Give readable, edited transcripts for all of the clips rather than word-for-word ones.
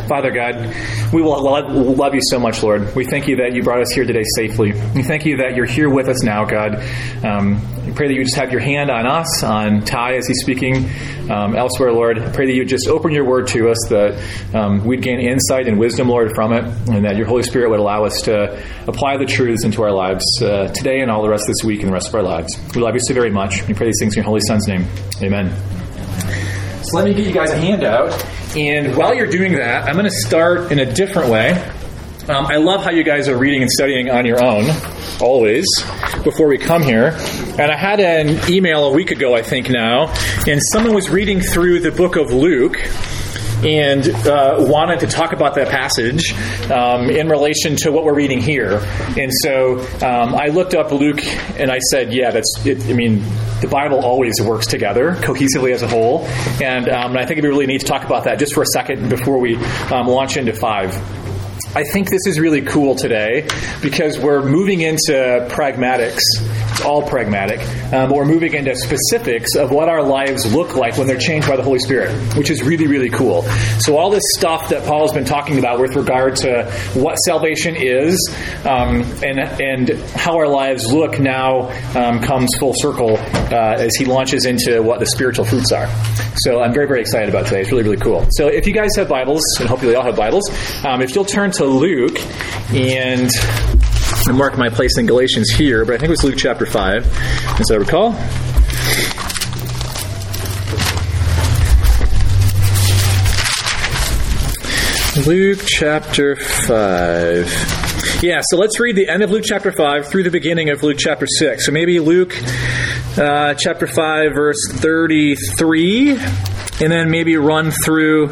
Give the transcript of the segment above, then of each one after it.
Father God, we will love you so much, Lord. We thank you that you brought us here today safely. We thank you that you're here with us now, God. I pray that you just have your hand on us, on Ty as he's speaking elsewhere, Lord. I pray that you just open your word to us, that we'd gain insight and wisdom, Lord, from it, and that your Holy Spirit would allow us to apply the truths into our lives today and all the rest of this week and the rest of our lives. We love you so very much. We pray these things in your Holy Son's name. Amen. So let me get you guys a handout. And while you're doing that, I'm going to start in a different way. I love how you guys are reading and studying on your own, always, before we come here. And I had an email a week ago, I think now, and someone was reading through the book of Luke and wanted to talk about that passage in relation to what we're reading here. And so I looked up Luke and I said, yeah, the Bible always works together cohesively as a whole. And I think it'd be really neat to talk about that just for a second before we launch into 5. I think this is really cool today because we're moving into pragmatics. It's all pragmatic. But we're moving into specifics of what our lives look like when they're changed by the Holy Spirit, which is really, really cool. So all this stuff that Paul's been talking about with regard to what salvation is and how our lives look now comes full circle as he launches into what the spiritual fruits are. So I'm very, very excited about today. It's really, really cool. So if you guys have Bibles, and hopefully you all have Bibles, if you'll turn to Luke, and I mark my place in Galatians here, but I think it was Luke chapter 5, as I recall. Luke chapter 5. Yeah, so let's read the end of Luke chapter 5 through the beginning of Luke chapter 6. So maybe Luke chapter 5, verse 33, and then maybe run through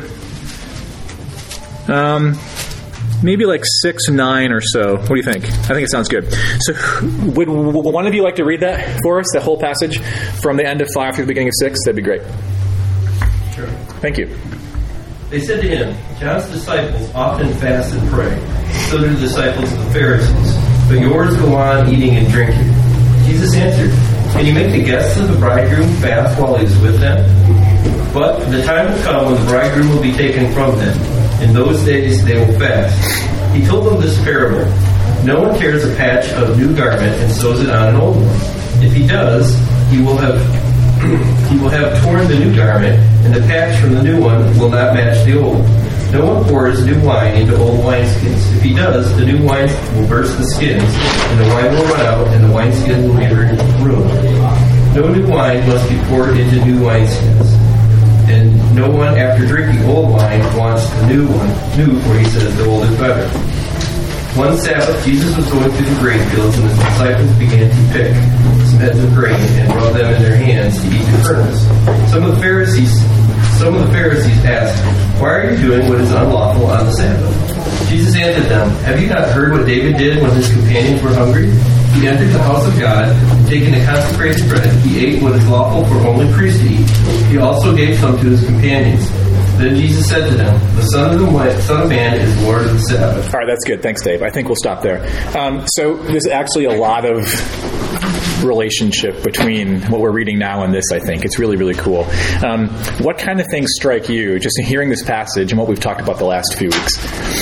maybe like 6, 9 or so. What do you think? I think it sounds good. So would one of you like to read that for us, that whole passage from the end of 5 through the beginning of 6? That'd be great. Sure. Thank you. They said to him, John's disciples often fast and pray. So do the disciples of the Pharisees. But yours go on eating and drinking. Jesus answered, Can you make the guests of the bridegroom fast while he is with them? But the time will come when the bridegroom will be taken from them. In those days they will fast. He told them this parable. No one tears a patch of new garment and sews it on an old one. If he does, he will have torn the new garment, and the patch from the new one will not match the old. No one pours new wine into old wineskins. If he does, the new wine will burst the skins, and the wine will run out, and the wineskin will be ruined. No new wine must be poured into new wineskins. And no one, after drinking old wine, wants the new one, for he says the old is better. One Sabbath, Jesus was going through the grain fields, and his disciples began to pick some heads of grain and rub them in their hands to eat the kernels. Some of the Pharisees asked, Why are you doing what is unlawful on the Sabbath? Jesus answered them, Have you not heard what David did when his companions were hungry? He entered the house of God, and taking the consecrated bread, he ate what is lawful for only priests to eat. He also gave some to his companions. Then Jesus said to them, The Son of Man is Lord of the Sabbath. All right, that's good. Thanks, Dave. I think we'll stop there. So there's actually a lot of relationship between what we're reading now and this, I think. It's really, really cool. What kind of things strike you just in hearing this passage and what we've talked about the last few weeks?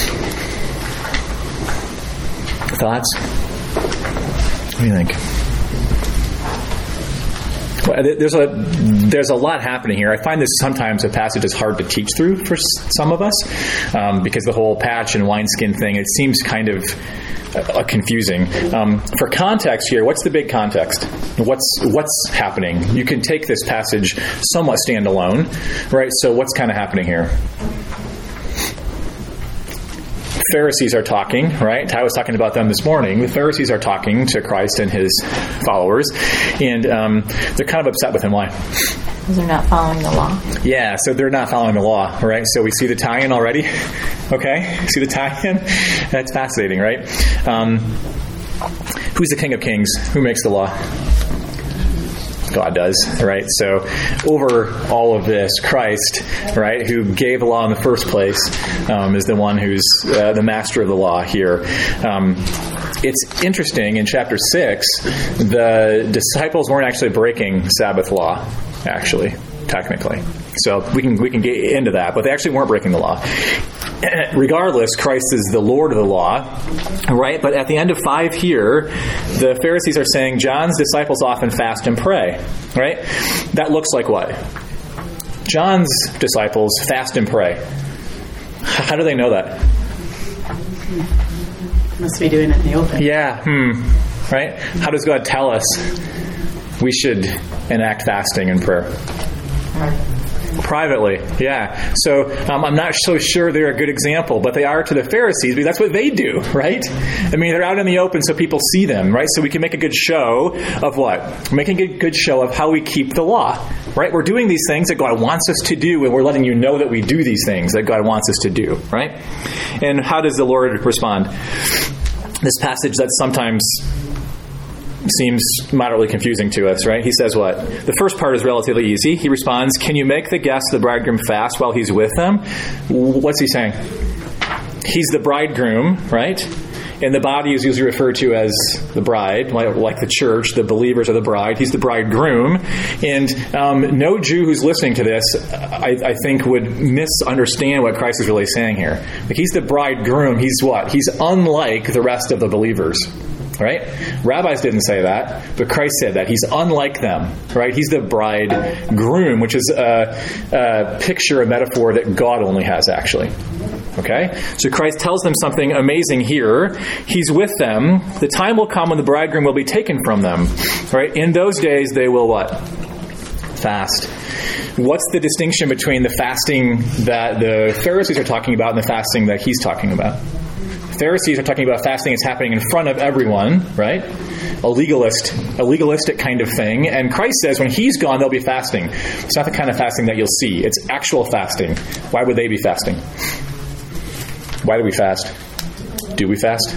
Thoughts? What do you think? Well, there's a lot happening here. I find this sometimes a passage is hard to teach through for some of us because the whole patch and wineskin thing, it seems kind of confusing. For context here, what's the big context? What's happening? You can take this passage somewhat standalone, right? So what's kind of happening here? Pharisees are talking, right? Ty was talking about them this morning. The Pharisees are talking to Christ and his followers, and they're kind of upset with him. Why? Because they're not following the law. Yeah, so they're not following the law, right? So we see the tie-in already. Okay? See the tie-in? That's fascinating, right? Who's the King of Kings? Who makes the law? God does, right? So over all of this, Christ, right, who gave the law in the first place, is the one who's the master of the law here. It's interesting, in chapter 6, the disciples weren't actually breaking Sabbath law, actually, technically. So we can get into that, but they actually weren't breaking the law. regardless, Christ is the Lord of the law, right? But at the end of 5 here, the Pharisees are saying John's disciples often fast and pray, right? That looks like what? John's disciples fast and pray. How do they know that? Must be doing it in the open. Yeah, right? How does God tell us we should enact fasting and prayer? Privately, yeah. So I'm not so sure they're a good example, but they are to the Pharisees because that's what they do, right? I mean, they're out in the open so people see them, right? So we can make a good show of what? We're making a good show of how we keep the law, right? We're doing these things that God wants us to do, and we're letting you know that we do these things that God wants us to do, right? And how does the Lord respond? This passage that sometimes seems moderately confusing to us, right? He says what? The first part is relatively easy. He responds, can you make the guests of the bridegroom fast while he's with them? What's he saying? He's the bridegroom, right? And the body is usually referred to as the bride, like the church, the believers are the bride. He's the bridegroom. And no Jew who's listening to this, I think, would misunderstand what Christ is really saying here. Like, he's the bridegroom. He's what? He's unlike the rest of the believers. Right? Rabbis didn't say that, but Christ said that. He's unlike them, right? He's the bridegroom, which is a picture, a metaphor that God only has, actually. Okay? So Christ tells them something amazing here. He's with them. The time will come when the bridegroom will be taken from them. Right? In those days, they will what? Fast. What's the distinction between the fasting that the Pharisees are talking about and the fasting that he's talking about? Pharisees are talking about fasting that's happening in front of everyone, right? A legalistic kind of thing. And Christ says when he's gone, they'll be fasting. It's not the kind of fasting that you'll see. It's actual fasting. Why would they be fasting? Why do we fast? Do we fast?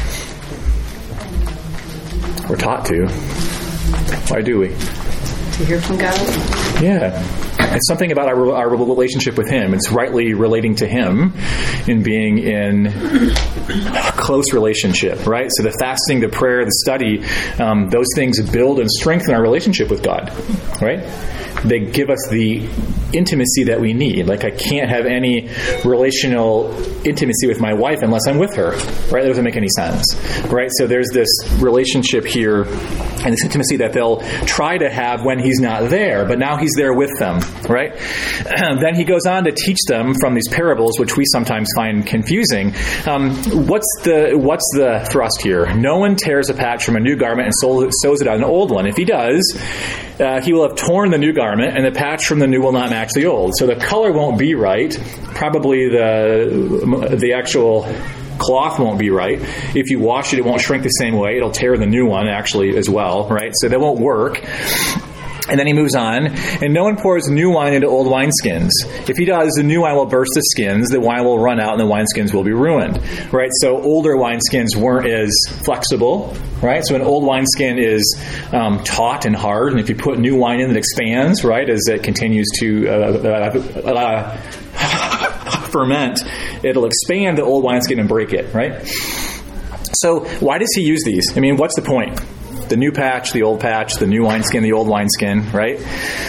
We're taught to. Why do we? To hear from God? Yeah. It's something about our relationship with Him. It's rightly relating to Him in being in a close relationship, right? So the fasting, the prayer, the study, those things build and strengthen our relationship with God, right? They give us the intimacy that we need. Like, I can't have any relational intimacy with my wife unless I'm with her, right? That doesn't make any sense, right? So there's this relationship here and this intimacy that they'll try to have when he's not there, but now he's there with them, right? Then he goes on to teach them from these parables, which we sometimes find confusing. What's the thrust here? No one tears a patch from a new garment and sews it on an old one. If he does, he will have torn the new garment, and the patch from the new will not match the old. So the color won't be right. Probably the actual cloth won't be right. If you wash it, it won't shrink the same way. It'll tear the new one actually as well, right? So that won't work. And then he moves on, and no one pours new wine into old wineskins. If he does, the new wine will burst the skins, the wine will run out, and the wineskins will be ruined. Right? So older wineskins weren't as flexible. Right? So an old wineskin is taut and hard, and if you put new wine in, it expands, right, as it continues to ferment, it'll expand the old wineskin and break it, right? So why does he use these? I mean, what's the point? The new patch, the old patch, the new wineskin, the old wineskin, right?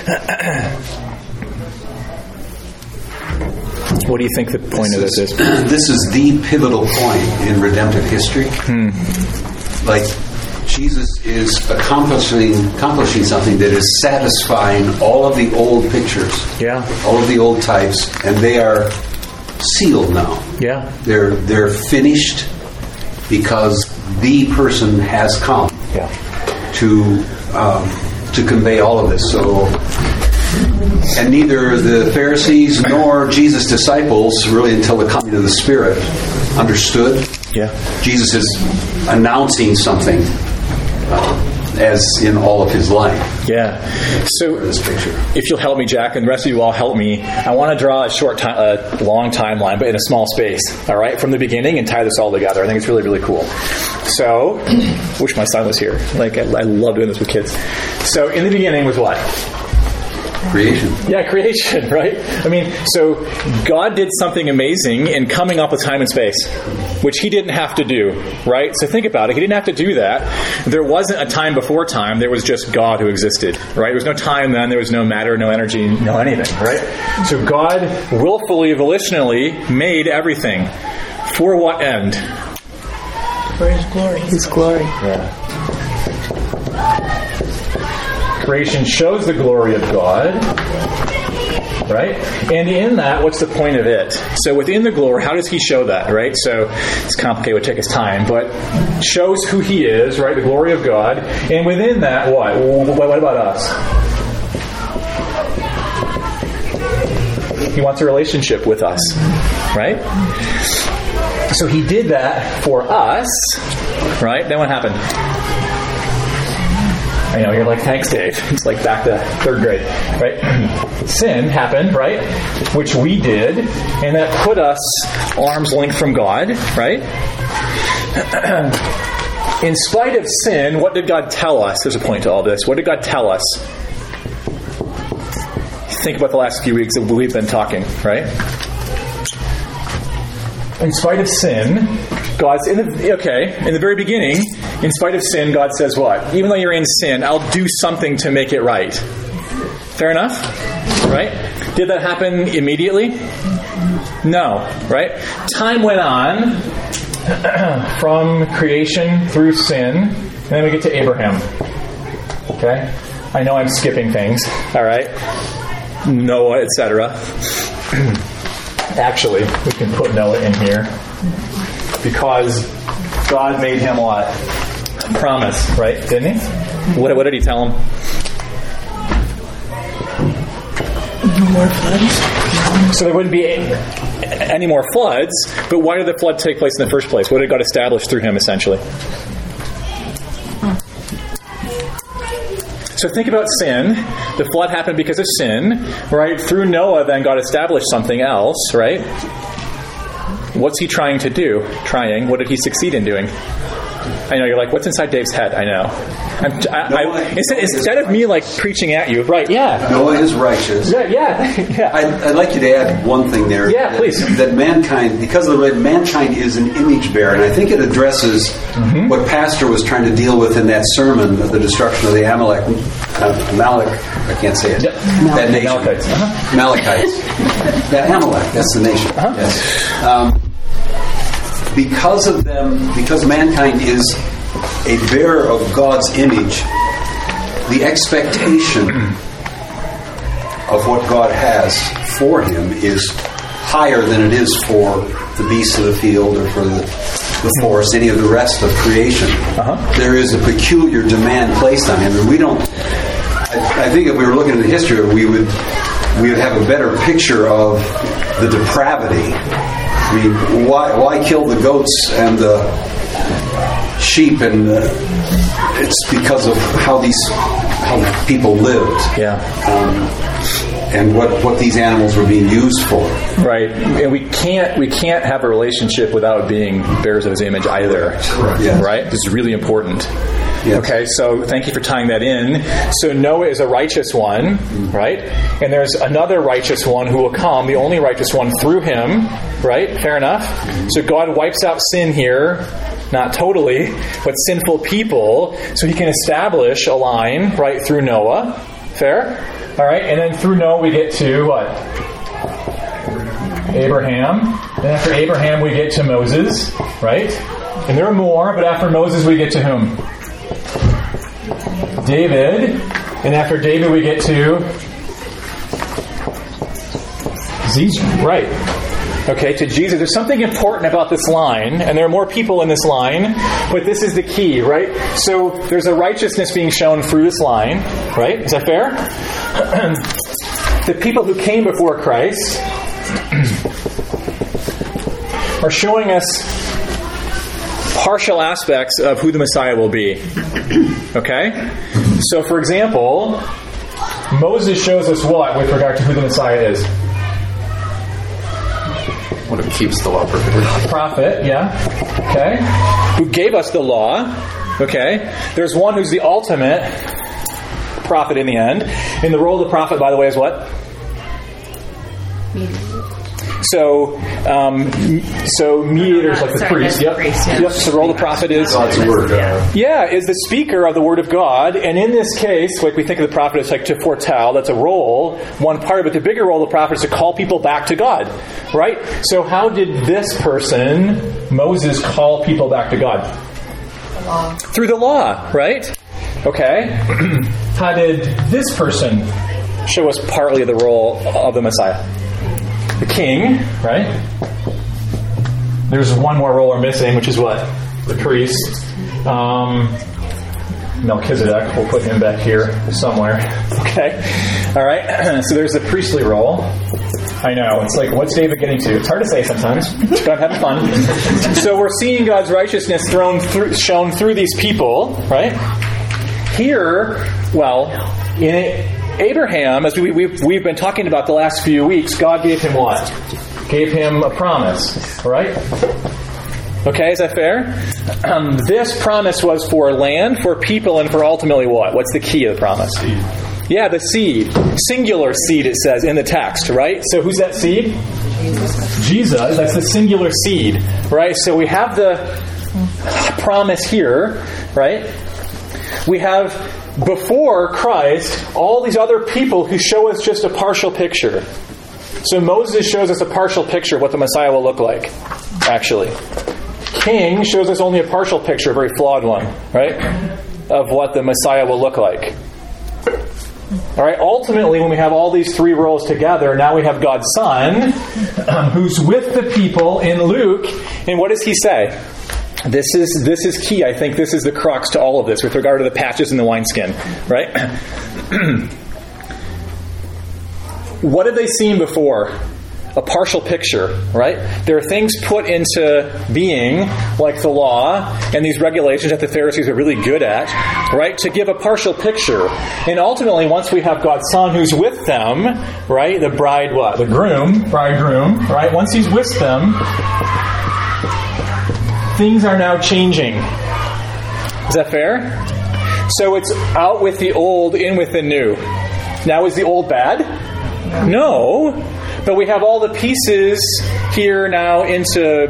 What do you think the point of this is? This is the pivotal point in redemptive history. Like, Jesus is accomplishing something that is satisfying all of the old pictures, all of the old types, and they are sealed now. Yeah, they're finished because the person has come. To convey all of this. So, and neither the Pharisees nor Jesus' disciples, really until the coming of the Spirit, understood. Jesus is announcing something as in all of his life. So this picture. If you'll help me, Jack, and the rest of you all help me, I want to draw a long timeline, but in a small space. All right, from the beginning, and tie this all together. I think it's really, really cool. So, wish my son was here. Like, I love doing this with kids. So, in the beginning was what? Creation. Yeah, creation, right? I mean, so God did something amazing in coming up with time and space, which he didn't have to do, right? So think about it. He didn't have to do that. There wasn't a time before time. There was just God who existed, right? There was no time then. There was no matter, no energy, no anything, right? So God willfully, volitionally made everything. For what end? For his glory. His glory. Yeah. Creation shows the glory of God, right? And in that, what's the point of it? So within the glory, how does he show that, right? So it's complicated, it would take us time, but shows who he is, right? The glory of God. And within that, what? What about us? He wants a relationship with us, right? So he did that for us, right? Then what happened? I know, you're like, thanks, Dave. It's like back to 3rd grade, right? Sin happened, right? Which we did, and that put us arm's length from God, right? In spite of sin, what did God tell us? There's a point to all this. What did God tell us? Think about the last few weeks that we've been talking, right? In spite of sin, God's in the very beginning, in spite of sin, God says what? Even though you're in sin, I'll do something to make it right. Fair enough? Right? Did that happen immediately? No. Right? Time went on from creation through sin, and then we get to Abraham. Okay? I know I'm skipping things. All right? Noah, etc. Actually, we can put Noah in here because God made him what? A promise, right? Didn't he? What did he tell him? No more floods. So there wouldn't be any more floods, but why did the flood take place in the first place? What did God establish through him, essentially? So think about sin. The flood happened because of sin, right? Through Noah, then God established something else, right? What's he trying to do? What did he succeed in doing? I know, you're like, what's inside Dave's head? I know. Instead of me like preaching at you, right, yeah. Noah is righteous. Yeah. I'd like you to add one thing there. Yeah, please. That mankind, because of the mankind is an image bearer, and I think it addresses what Pastor was trying to deal with in that sermon of the destruction of the Amalek, I can't say it. Yep. That nation. Amalekites. Amalekites. That Amalek, that's the nation. Yes. Because of them, because mankind is a bearer of God's image, the expectation of what God has for him is higher than it is for the beasts of the field or for the forest, any of the rest of creation. There is a peculiar demand placed on him, and we don't. I think if we were looking at the history, we would have a better picture of the depravity. I mean, why kill the goats and the sheep? And it's because of how people lived. Yeah. And what these animals were being used for. Right. And we can't have a relationship without being bearers of his image either. Yes. Right? This is really important. Yes. Okay, so thank you for tying that in. So Noah is a righteous one, right? And there's another righteous one who will come, the only righteous one through him, right? Fair enough. So God wipes out sin here, not totally, but sinful people, so he can establish a line, right, through Noah. Fair? All right, and then through Noah we get to what? Abraham. And after Abraham we get to Moses, right? And there are more, but after Moses we get to whom? David. And after David we get to Jesus. Right. Okay, to Jesus. There's something important about this line, and there are more people in this line, but this is the key, right? So there's a righteousness being shown through this line, right? Is that fair? The people who came before Christ are showing us partial aspects of who the Messiah will be. Okay? So, for example, Moses shows us what with regard to who the Messiah is? One who keeps the law perfectly. Prophet, yeah. Okay. Who gave us the law. Okay. There's one who's the ultimate prophet in the end. And the role of the prophet, by the way, is what? So mediators like the priest. Yep. Yep. So the role of the prophet is God's word. is the speaker of the word of God. And in this case, like we think of the prophet as like to foretell. That's a role, one part of it. The bigger role of the prophet is to call people back to God, right? So how did this person, Moses, call people back to God? The law. Through the law, right? Okay. How did this person show us partly the role of the Messiah? The king, right? There's one more role we're missing, which is what? The priest. Melchizedek. We'll put him back here somewhere. Okay. All right. So there's the priestly role. I know. It's like, what's David getting to? It's hard to say sometimes. God, having fun. So we're seeing God's righteousness shown through these people, right? Here, well, in Abraham, as we've been talking about the last few weeks, God gave him what? Gave him a promise, right? Okay, is that fair? This promise was for land, for people, and for ultimately what? What's the key of the promise? Seed. Yeah, the seed. Singular seed, it says in the text, right? So who's that seed? Jesus. That's the singular seed, right? So we have the promise here, right? We have, before Christ, all these other people who show us just a partial picture. So Moses shows us a partial picture of what the Messiah will look like, actually. King shows us only a partial picture, a very flawed one, right, of what the Messiah will look like. All right. Ultimately, when we have all these three roles together, now we have God's Son, who's with the people in Luke. And what does he say? This is key. I think this is the crux to all of this with regard to the patches in the wineskin, right? What have they seen before? A partial picture, right? There are things put into being, like the law and these regulations that the Pharisees are really good at, right? To give a partial picture. And ultimately, once we have God's Son who's with them, right? The bride, what? The bridegroom, right? Once he's with them, things are now changing. Is that fair? So it's out with the old, in with the new. Now, is the old bad? No. But we have all the pieces here now into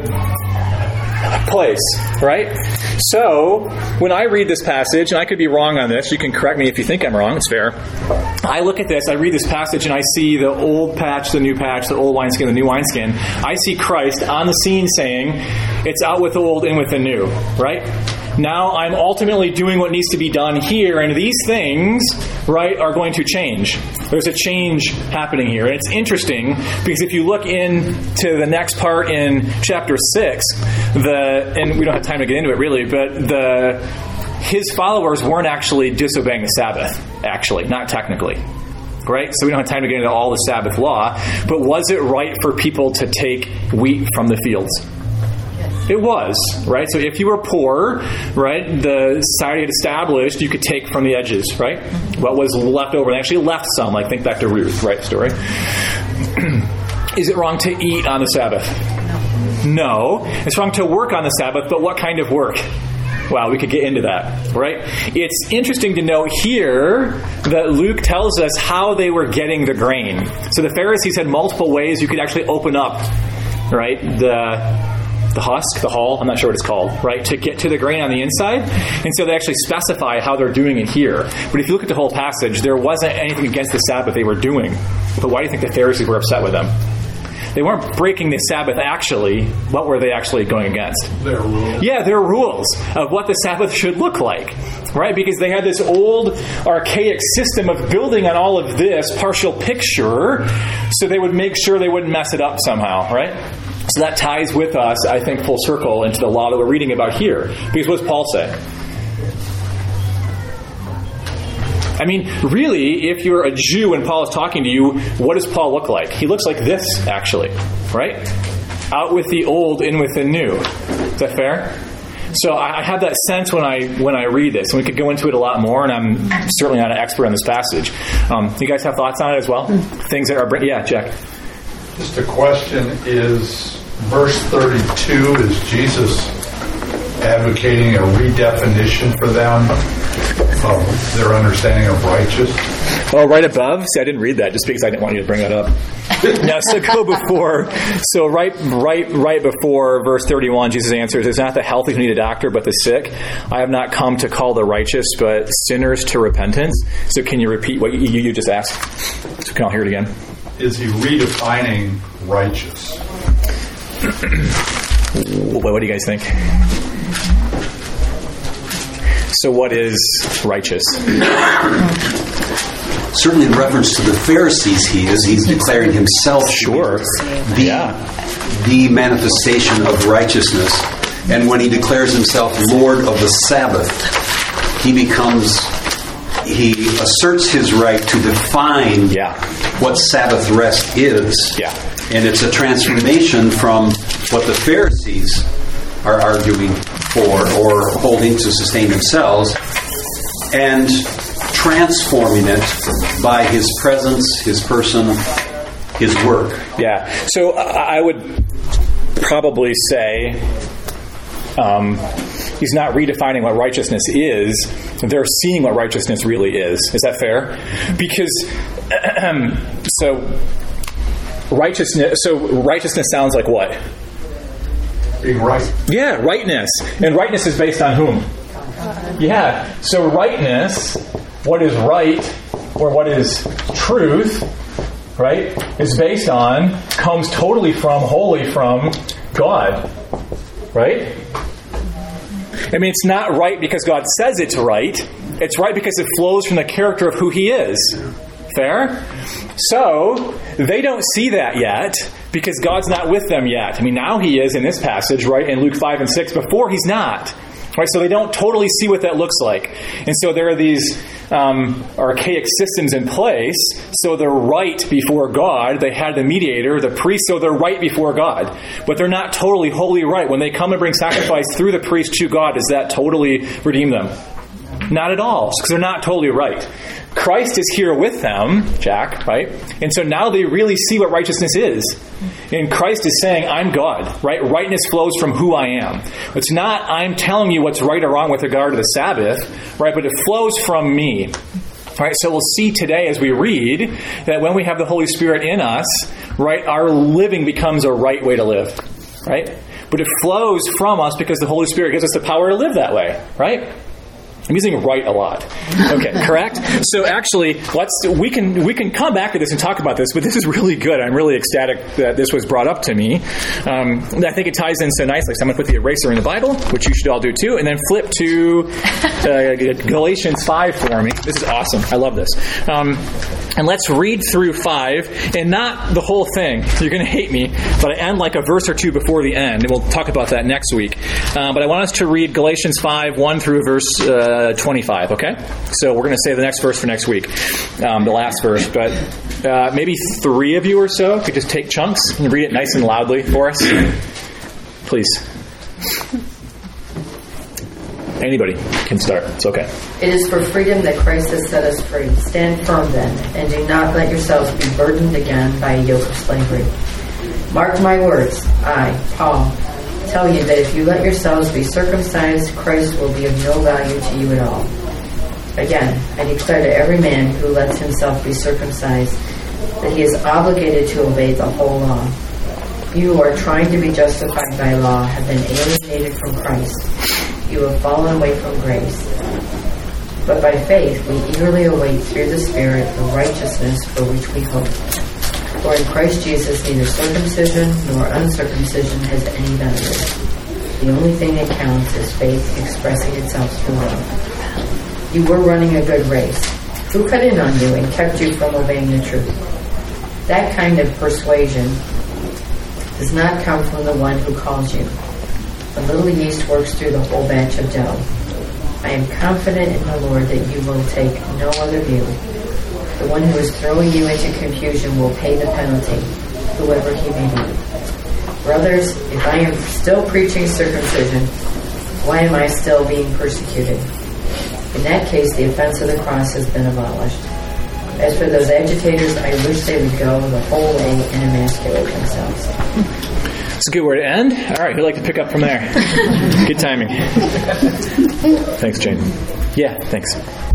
place, right? So, when I read this passage, and I could be wrong on this, you can correct me if you think I'm wrong, it's fair. I look at this, I read this passage, and I see the old patch, the new patch, the old wineskin, the new wineskin. I see Christ on the scene saying, it's out with the old, in with the new, right? Now I'm ultimately doing what needs to be done here, and these things, right, are going to change. There's a change happening here. And it's interesting, because if you look into the next part in chapter 6, and we don't have time to get into it really, but his followers weren't actually disobeying the Sabbath, actually, not technically. Right? So we don't have time to get into all the Sabbath law, but was it right for people to take wheat from the fields? It was, right? So if you were poor, right, the society had established you could take from the edges, right? What was left over. They actually left some, like think back to Ruth, right, story. Is it wrong to eat on the Sabbath? No. It's wrong to work on the Sabbath, but what kind of work? Wow, we could get into that, right? It's interesting to note here that Luke tells us how they were getting the grain. So the Pharisees had multiple ways you could actually open up, right, the husk, the hull, I'm not sure what it's called, right, to get to the grain on the inside. And so they actually specify how they're doing it here. But if you look at the whole passage, there wasn't anything against the Sabbath they were doing. But why do you think the Pharisees were upset with them? They weren't breaking the Sabbath actually. What were they actually going against? Their rules. Yeah, their rules of what the Sabbath should look like, right? Because they had this old, archaic system of building on all of this partial picture so they would make sure they wouldn't mess it up somehow, right? So that ties with us, I think, full circle into the law that we're reading about here. Because what does Paul say? I mean, really, if you're a Jew and Paul is talking to you, what does Paul look like? He looks like this, actually, right? Out with the old, in with the new. Is that fair? So I have that sense when I read this, and we could go into it a lot more, and I'm certainly not an expert on this passage. You guys have thoughts on it as well? Things that are... Yeah, Jack. Just a question, is verse 32, is Jesus advocating a redefinition for them of their understanding of righteous? Oh, right above? See, I didn't read that just because I didn't want you to bring that up. No, so go before. So right before verse 31, Jesus answers, "It's not the healthy who need a doctor, but the sick. I have not come to call the righteous, but sinners to repentance." So can you repeat what you just asked? So can I hear it again? Is he redefining righteous? What do you guys think? So what is righteous? Certainly in reference to the Pharisees, he's declaring himself Sure. the manifestation of righteousness. And when he declares himself Lord of the Sabbath, he asserts his right to define what Sabbath rest is. Yeah. And it's a transformation from what the Pharisees are arguing for or holding to sustain themselves, and transforming it by his presence, his person, his work. Yeah. So I would probably say he's not redefining what righteousness is. They're seeing what righteousness really is. Is that fair? Because righteousness sounds like what? Being right. Yeah, rightness. And rightness is based on whom? Yeah. So rightness, what is right, or what is truth, right, is based on, comes totally from, wholly from God. Right? I mean, it's not right because God says it's right. It's right because it flows from the character of who He is. Fair? So, they don't see that yet because God's not with them yet. I mean, now He is in this passage, right, in Luke 5 and 6. Before, He's not. Right? So they don't totally see what that looks like. And so there are these archaic systems in place. So they're right before God. They had the mediator, the priest, so they're right before God. But they're not totally wholly right. When they come and bring sacrifice through the priest to God, does that totally redeem them? Not at all, because they're not totally right. Christ is here with them, Jack, right? And so now they really see what righteousness is. And Christ is saying, I'm God, right? Rightness flows from who I am. It's not, I'm telling you what's right or wrong with regard to the Sabbath, right? But it flows from me. Right, so we'll see today as we read that when we have the Holy Spirit in us, right, our living becomes a right way to live, right? But it flows from us because the Holy Spirit gives us the power to live that way, right? I'm using right a lot. Okay, correct? So actually, we can come back to this and talk about this, but this is really good. I'm really ecstatic that this was brought up to me. I think it ties in so nicely. So I'm going to put the eraser in the Bible, which you should all do too, and then flip to Galatians 5 for me. This is awesome. I love this. And let's read through 5, and not the whole thing. You're going to hate me, but I end like a verse or two before the end, and we'll talk about that next week. But I want us to read Galatians 5, 1 through verse 25, okay? So we're going to say the next verse for next week, the last verse. But maybe 3 of you or so could just take chunks and read it nice and loudly for us. Please. Anybody can start. It's okay. It is for freedom that Christ has set us free. Stand firm then, and do not let yourselves be burdened again by a yoke of slavery. Mark my words, I, Paul, tell you that if you let yourselves be circumcised, Christ will be of no value to you at all. Again, I declare to every man who lets himself be circumcised that he is obligated to obey the whole law. You who are trying to be justified by law have been alienated from Christ. You have fallen away from grace. But by faith we eagerly await through the Spirit the righteousness for which we hope. For in Christ Jesus neither circumcision nor uncircumcision has any value. The only thing that counts is faith expressing itself through love. You were running a good race. Who cut in on you and kept you from obeying the truth? That kind of persuasion does not come from the one who calls you. A little yeast works through the whole batch of dough. I am confident in the Lord that you will take no other view. The one who is throwing you into confusion will pay the penalty, whoever he may be. Brothers, if I am still preaching circumcision, why am I still being persecuted? In that case, the offense of the cross has been abolished. As for those agitators, I wish they would go the whole way and emasculate themselves. It's a good word to end. All right, who'd like to pick up from there? Good timing. Thanks, Jane. Yeah, thanks.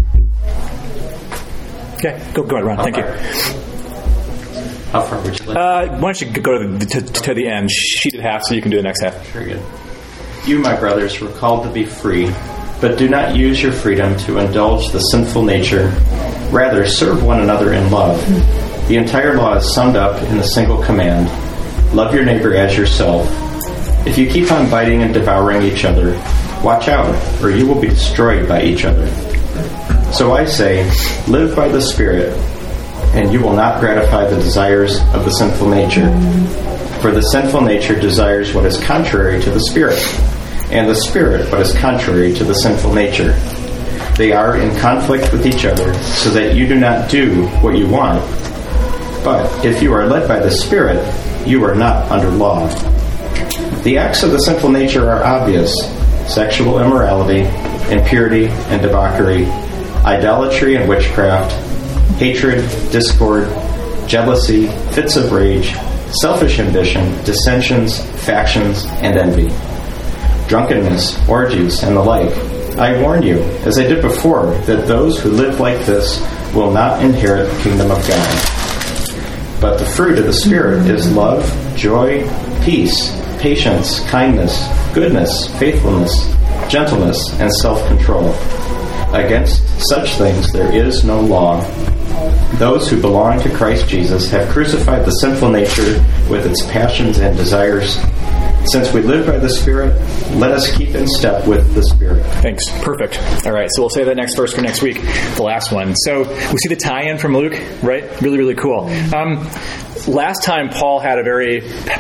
Okay, go ahead, Ron. Thank you. How far would you like? Why don't you go to the end? She did half, so you can do the next half. Very good. You, my brothers, were called to be free, but do not use your freedom to indulge the sinful nature. Rather, serve one another in love. The entire law is summed up in the single command: love your neighbor as yourself. If you keep on biting and devouring each other, watch out, or you will be destroyed by each other. So I say, live by the Spirit, and you will not gratify the desires of the sinful nature. For the sinful nature desires what is contrary to the Spirit, and the Spirit what is contrary to the sinful nature. They are in conflict with each other, so that you do not do what you want. But if you are led by the Spirit, you are not under law. The acts of the sinful nature are obvious: sexual immorality, impurity and debauchery, idolatry and witchcraft, hatred, discord, jealousy, fits of rage, selfish ambition, dissensions, factions, and envy, drunkenness, orgies, and the like. I warn you, as I did before, that those who live like this will not inherit the kingdom of God. But the fruit of the Spirit is love, joy, peace, patience, kindness, goodness, faithfulness, gentleness, and self-control. Against such things there is no law. Those who belong to Christ Jesus have crucified the sinful nature with its passions and desires. Since we live by the Spirit, let us keep in step with the Spirit. Thanks. Perfect. All right, so we'll say that next verse for next week, the last one. So we see the tie-in from Luke, right? Really, really cool. Last time Paul had a very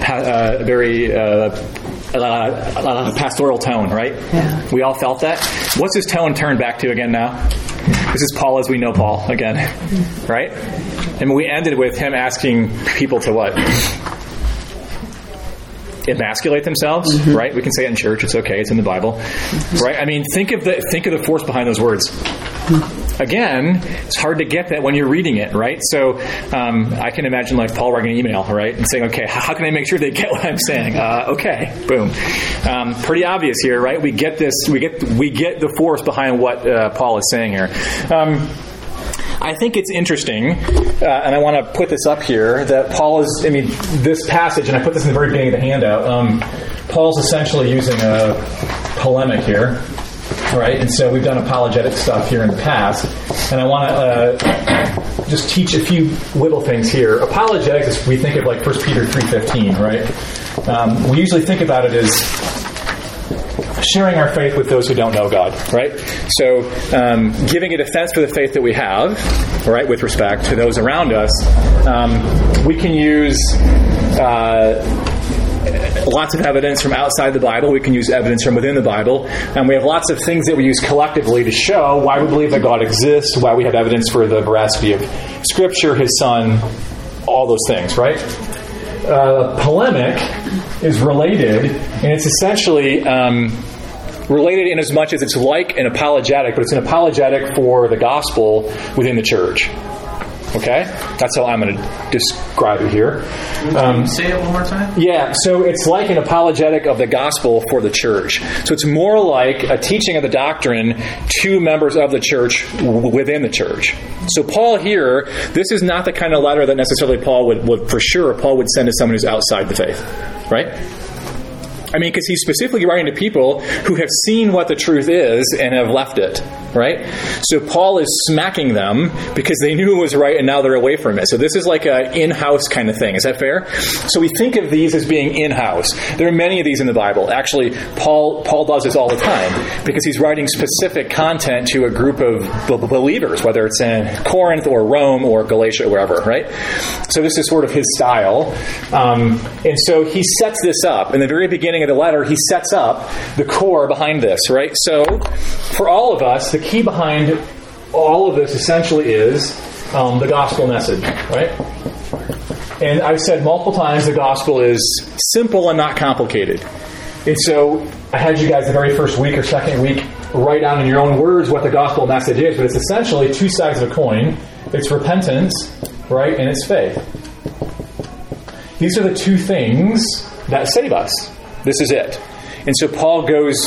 pastoral tone, right? Yeah. We all felt that. What's his tone turned back to again now? This is Paul as we know Paul again, right? And we ended with him asking people to what? Emasculate themselves, right? We can say it in church. It's okay. It's in the Bible, right? I mean, think of the force behind those words. Again, it's hard to get that when you're reading it, right? So I can imagine like Paul writing an email, right, and saying, "Okay, how can I make sure they get what I'm saying?" Okay, boom. Pretty obvious here, right? We get this. We get the force behind what Paul is saying here. I think it's interesting, and I want to put this up here, that Paul is, this passage, and I put this in the very beginning of the handout, Paul's essentially using a polemic here, right? And so we've done apologetic stuff here in the past, and I want to just teach a few little things here. Apologetics, we think of like 1 Peter 3:15, right? We usually think about it as sharing our faith with those who don't know God, right? So giving a defense for the faith that we have, right, with respect to those around us. We can use lots of evidence from outside the Bible. We can use evidence from within the Bible. And we have lots of things that we use collectively to show why we believe that God exists, why we have evidence for the veracity of Scripture, His Son, all those things, right? Polemic is related, and it's essentially related in as much as it's like an apologetic, but it's an apologetic for the gospel within the church. Okay? That's how I'm going to describe it here. Say it one more time? Yeah, so it's like an apologetic of the gospel for the church. So it's more like a teaching of the doctrine to members of the church within the church. So Paul here, this is not the kind of letter that necessarily Paul would for sure, Paul would send to someone who's outside the faith. Right? I mean, because he's specifically writing to people who have seen what the truth is and have left it, right? So Paul is smacking them because they knew it was right and now they're away from it. So this is like an in-house kind of thing. Is that fair? So we think of these as being in-house. There are many of these in the Bible. Actually, Paul does this all the time because he's writing specific content to a group of believers, whether it's in Corinth or Rome or Galatia or wherever, right? So this is sort of his style. And so he sets this up. In the very beginning of the letter, he sets up the core behind this, right? So for all of us, the key behind all of this essentially is the gospel message, right? And I've said multiple times the gospel is simple and not complicated. And so I had you guys the very first week or second week write down in your own words what the gospel message is, but it's essentially two sides of a coin. It's repentance, right, and it's faith. These are the two things that save us. This is it. And so Paul goes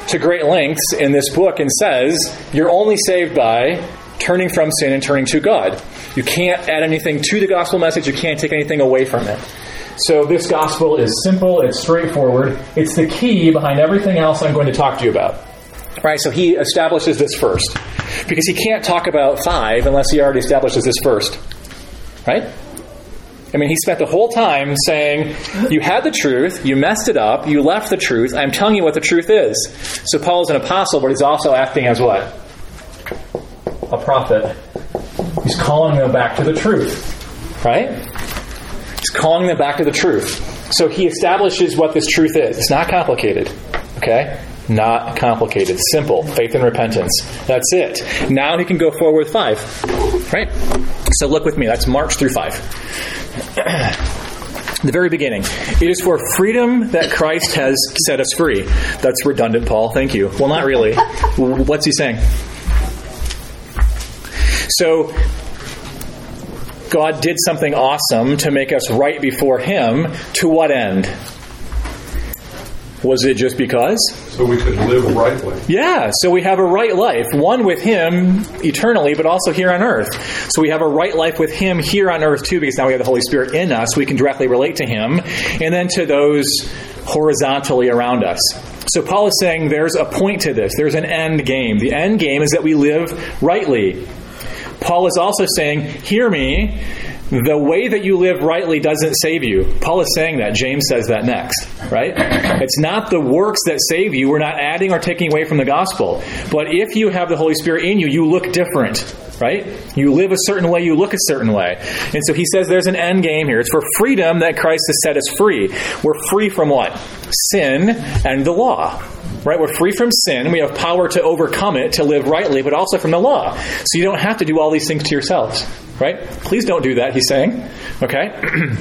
to great lengths in this book and says you're only saved by turning from sin and turning to God. You can't add anything to the gospel message. You can't take anything away from it. So this gospel is simple. It's straightforward. It's the key behind everything else I'm going to talk to you about. Right, so he establishes this first. Because he can't talk about 5 unless he already establishes this first. Right? I mean, he spent the whole time saying, you had the truth, you messed it up, you left the truth, I'm telling you what the truth is. So Paul is an apostle, but he's also acting as what? A prophet. He's calling them back to the truth. Right? He's calling them back to the truth. So he establishes what this truth is. It's not complicated. Okay? Not complicated. Simple. Faith and repentance. That's it. Now he can go forward with 5. Right? So look with me. That's March through 5. The very beginning. It is for freedom that Christ has set us free. That's redundant, Paul. Thank you. Well, not really. What's he saying? So, God did something awesome to make us right before Him. To what end? Was it just because? So we could live rightly. Yeah, so we have a right life. One with Him eternally, but also here on earth. So we have a right life with Him here on earth too, because now we have the Holy Spirit in us. We can directly relate to Him. And then to those horizontally around us. So Paul is saying there's a point to this. There's an end game. The end game is that we live rightly. Paul is also saying, hear me, the way that you live rightly doesn't save you. Paul is saying that. James says that next, right? It's not the works that save you. We're not adding or taking away from the gospel. But if you have the Holy Spirit in you, you look different, right? You live a certain way, you look a certain way. And so he says there's an end game here. It's for freedom that Christ has set us free. We're free from what? Sin and the law. Right? We're free from sin. We have power to overcome it, to live rightly, but also from the law. So you don't have to do all these things to yourselves. Right? Please don't do that, he's saying. Okay?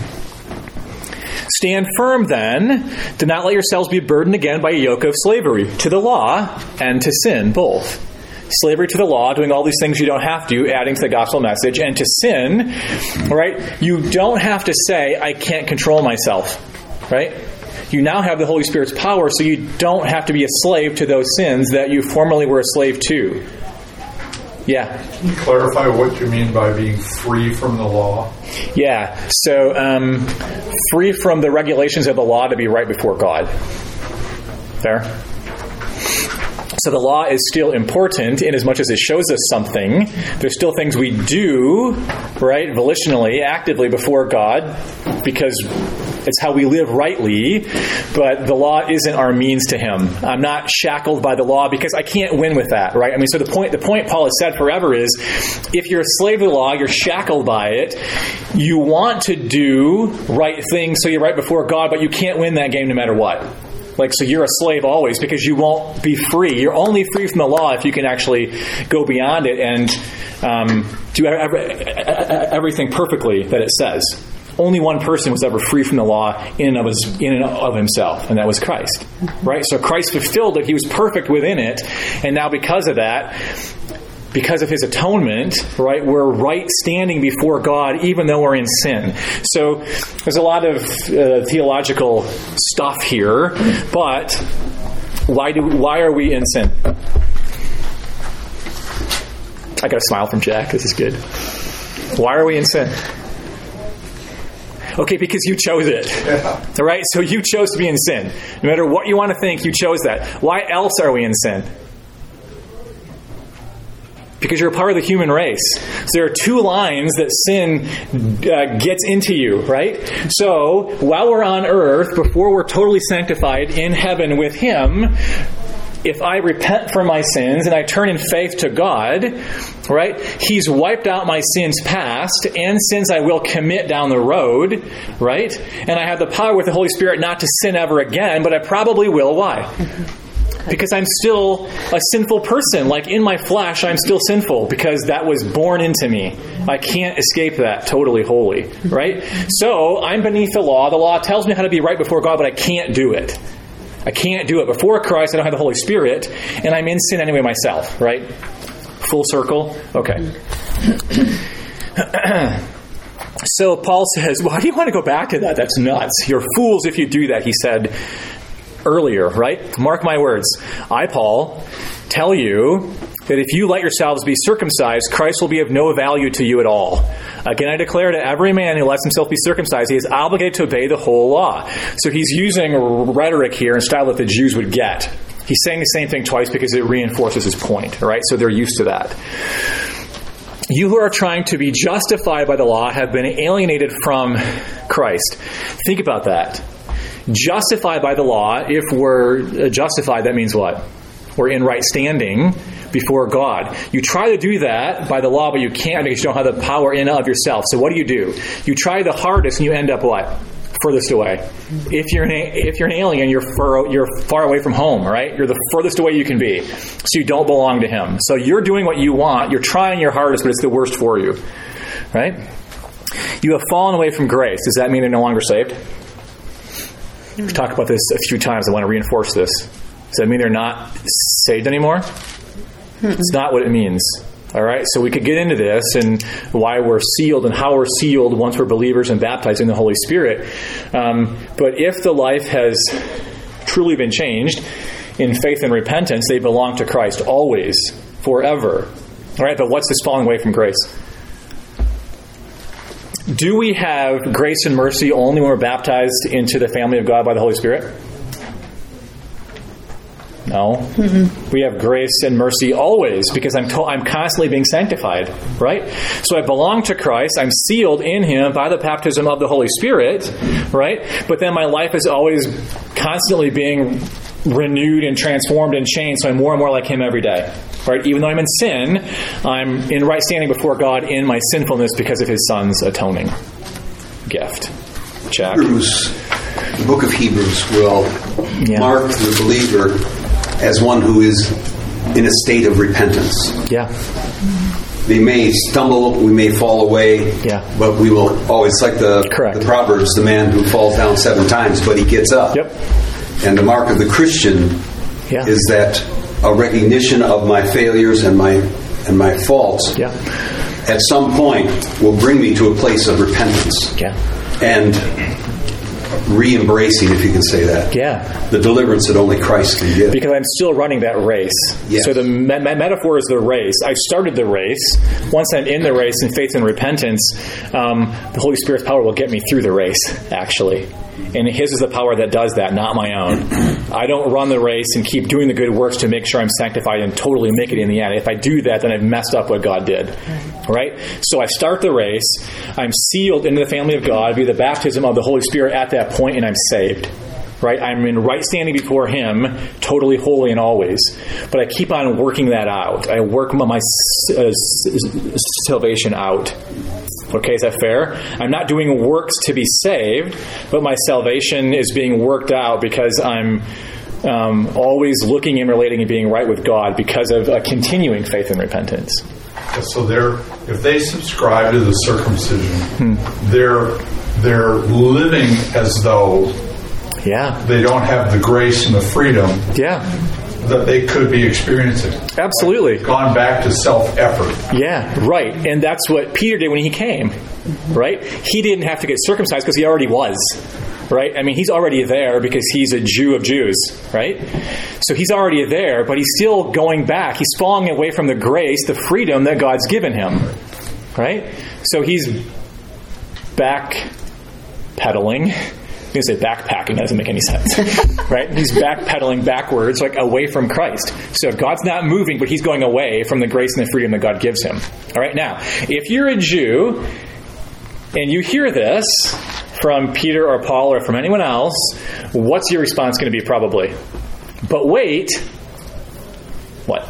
Stand firm then. Do not let yourselves be burdened again by a yoke of slavery to the law and to sin, both. Slavery to the law, doing all these things you don't have to, adding to the gospel message, and to sin, right? You don't have to say, I can't control myself. Right? You now have the Holy Spirit's power, so you don't have to be a slave to those sins that you formerly were a slave to. Yeah? Can you clarify what you mean by being free from the law? Yeah. So, free from the regulations of the law to be right before God. Fair? So the law is still important in as much as it shows us something. There's still things we do, right, volitionally, actively before God, because it's how we live rightly, but the law isn't our means to Him. I'm not shackled by the law because I can't win with that, right? I mean, so the point Paul has said forever is, if you're a slave of the law, you're shackled by it, you want to do right things so you're right before God, but you can't win that game no matter what. Like, so you're a slave always because you won't be free. You're only free from the law if you can actually go beyond it and do everything perfectly that it says. Only one person was ever free from the law in and of himself, and that was Christ. Right? So Christ fulfilled it. He was perfect within it. And now because of that, because of His atonement, right, we're right standing before God even though we're in sin. So there's a lot of theological stuff here, but why are we in sin? I got a smile from Jack. This is good. Why are we in sin? Okay, because you chose it. Yeah. All right? So you chose to be in sin. No matter what you want to think, you chose that. Why else are we in sin? Because you're a part of the human race. So there are two lines that sin gets into you, right? So while we're on earth, before we're totally sanctified in heaven with Him, if I repent from my sins and I turn in faith to God, right, He's wiped out my sins past and sins I will commit down the road, right? And I have the power with the Holy Spirit not to sin ever again, but I probably will. Why? Because I'm still a sinful person. Like in my flesh, I'm still sinful because that was born into me. I can't escape that totally holy, right? So I'm beneath the law. The law tells me how to be right before God, but I can't do it. I can't do it. Before Christ, I don't have the Holy Spirit, and I'm in sin anyway myself, right? Full circle? Okay. So Paul says, why do you want to go back to that? That's nuts. You're fools if you do that, he said. earlier, right? Mark my words. I, Paul, tell you that if you let yourselves be circumcised, Christ will be of no value to you at all. Again, I declare to every man who lets himself be circumcised, he is obligated to obey the whole law. So he's using rhetoric here in style that the Jews would get. He's saying the same thing twice because it reinforces his point, right? So they're used to that. You who are trying to be justified by the law have been alienated from Christ. Think about that. Justified by the law, if we're justified, that means what? We're in right standing before God. You try to do that by the law, but you can't because you don't have the power in of yourself. So what do? You try the hardest and you end up what? Furthest away. If you're an alien, you're far away from home, right? You're the furthest away you can be. So you don't belong to Him. So you're doing what you want. You're trying your hardest, but it's the worst for you, right? You have fallen away from grace. Does that mean they're no longer saved? We've talked about this a few times. I want to reinforce this. Does that mean they're not saved anymore? It's not what it means. All right, so we could get into this and why we're sealed and how we're sealed once we're believers and baptized in the Holy Spirit. But if the life has truly been changed in faith and repentance, they belong to Christ always, forever. All right, but what's this falling away from grace? Do we have grace and mercy only when we're baptized into the family of God by the Holy Spirit? No. Mm-hmm. We have grace and mercy always because I'm constantly being sanctified, right? So I belong to Christ. I'm sealed in Him by the baptism of the Holy Spirit, right? But then my life is always constantly being renewed and transformed and changed, so I'm more and more like Him every day, right? Even though I'm in sin, I'm in right standing before God in my sinfulness because of His Son's atoning gift. Jack? The book of Hebrews will mark the believer as one who is in a state of repentance. Yeah. We may stumble, we may fall away, but we will always, like the Proverbs, the man who falls down 7 times, but he gets up. Yep. And the mark of the Christian is that a recognition of my failures and my faults at some point will bring me to a place of repentance. And re-embracing, if you can say that. The deliverance that only Christ can give. Because I'm still running that race. So the metaphor is the race. I've started the race. Once I'm in the race in faith and repentance, the Holy Spirit's power will get me through the race, actually. And His is the power that does that, not my own. I don't run the race and keep doing the good works to make sure I'm sanctified and totally make it in the end. If I do that, then I've messed up what God did. Right? So I start the race. I'm sealed into the family of God via the baptism of the Holy Spirit at that point, and I'm saved. Right? I'm in right standing before Him, totally holy and always. But I keep on working that out. I work my salvation out. Okay, is that fair? I'm not doing works to be saved, but my salvation is being worked out because I'm always looking and relating and being right with God because of a continuing faith and repentance. So if they subscribe to the circumcision, they're living as though they don't have the grace and the freedom that they could be experiencing. Absolutely. Gone back to self-effort. Yeah, right. And that's what Peter did when he came, right? He didn't have to get circumcised because he already was, right? I mean, he's already there because he's a Jew of Jews, right? So he's already there, but he's still going back. He's falling away from the grace, the freedom that God's given him, right? So he's backpedaling. I was going to say backpacking. That doesn't make any sense. Right? He's backpedaling backwards, like away from Christ. So God's not moving, but he's going away from the grace and the freedom that God gives him. All right? Now, if you're a Jew and you hear this from Peter or Paul or from anyone else, what's your response going to be? Probably. But wait. What?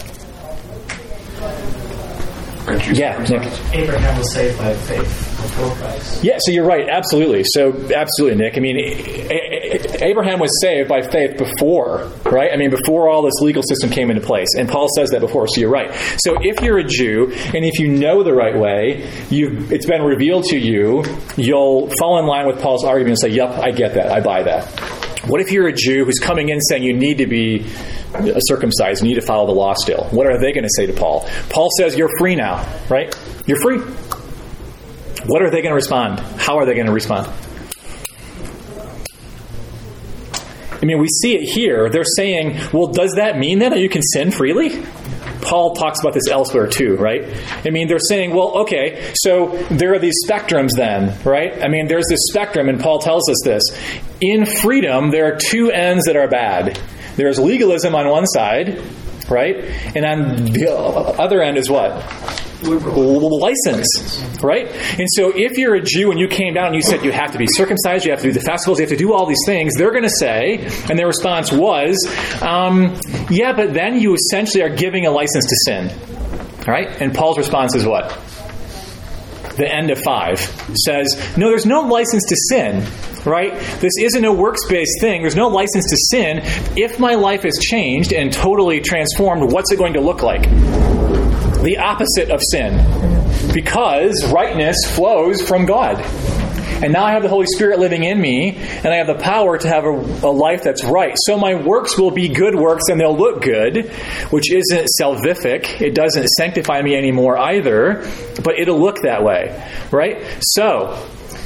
Yeah, Nick. Abraham was saved by faith before Christ. Yeah, so you're right. Absolutely. So, absolutely, Nick. I mean, Abraham was saved by faith before, right? I mean, before all this legal system came into place. And Paul says that before, so you're right. So if you're a Jew, and if you know the right way, it's been revealed to you, you'll fall in line with Paul's argument and say, yep, I get that. I buy that. What if you're a Jew who's coming in saying you need to be circumcised, you need to follow the law still? What are they going to say to Paul? Paul says you're free now, right? You're free. What are they going to respond? How are they going to respond? I mean, we see it here. They're saying, well, does that mean then that you can sin freely? Paul talks about this elsewhere too, right? I mean, they're saying, well, okay, so there are these spectrums then, right? I mean, there's this spectrum, and Paul tells us this. In freedom, there are two ends that are bad. There's legalism on one side, right? And on the other end is what? License, right? And so if you're a Jew and you came down and you said you have to be circumcised, you have to do the festivals, you have to do all these things, they're going to say, and their response was, yeah, but then you essentially are giving a license to sin, right? And Paul's response is what? The end of 5 says, no, there's no license to sin, right? This isn't a works-based thing. There's no license to sin. If my life is changed and totally transformed, what's it going to look like? The opposite of sin. Because rightness flows from God. And now I have the Holy Spirit living in me, and I have the power to have a life that's right. So my works will be good works, and they'll look good, which isn't salvific. It doesn't sanctify me anymore either, but it'll look that way, right? So